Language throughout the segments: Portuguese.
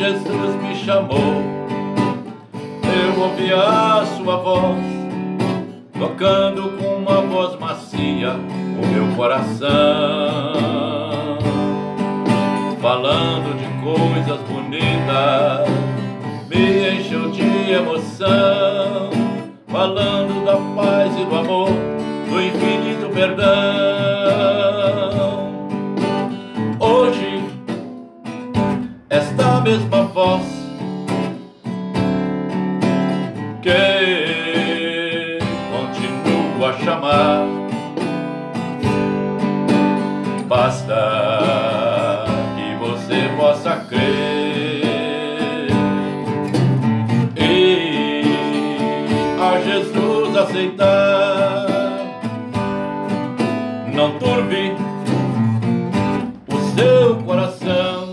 Jesus me chamou, eu ouvi a sua voz, tocando com uma voz macia o meu coração, falando de coisas bonitas, me encheu de emoção, falando da paz e do amor, do infinito perdão. Hoje, esta mesma voz que continua a chamar, basta que você possa crer e a Jesus aceitar. Não turbe o seu coração,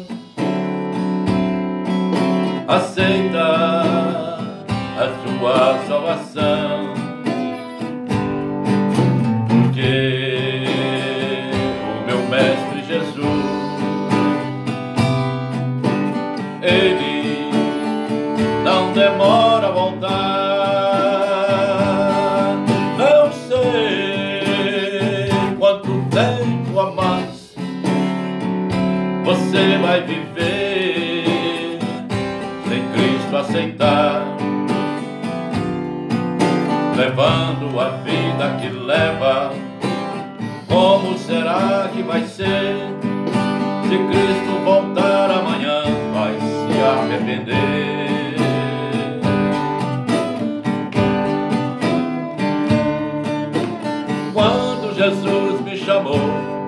aceita a sua salvação, porque o meu Mestre Jesus, Ele não demora a voltar. Não sei quanto tempo a mais você vai viver sem Cristo aceitar, levando a vida que leva. Como será que vai ser se Cristo voltar amanhã? Vai se arrepender. Quando Jesus me chamou,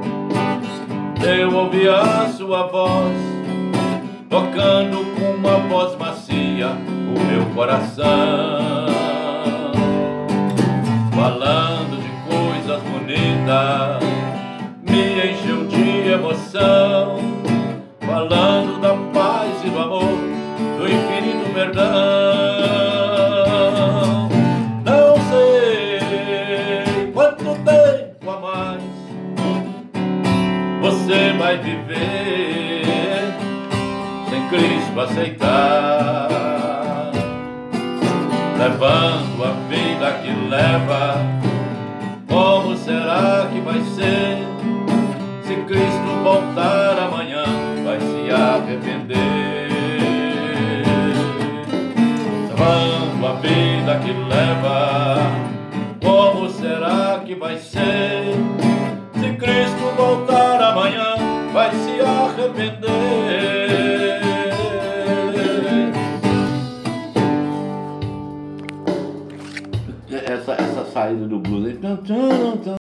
eu ouvi a sua voz, tocando com uma voz macia o meu coração, falando de coisas bonitas, me encheu de emoção, falando da paz e do amor, do infinito perdão. Não sei quanto tempo a mais você vai viver sem Cristo aceitar, levando a vida que leva. Como será que vai ser se Cristo voltar amanhã? Vai se arrepender, levando a vida que leva. Como será que vai ser se Cristo voltar amanhã? Vai se arrepender. Essa saída do blues aí.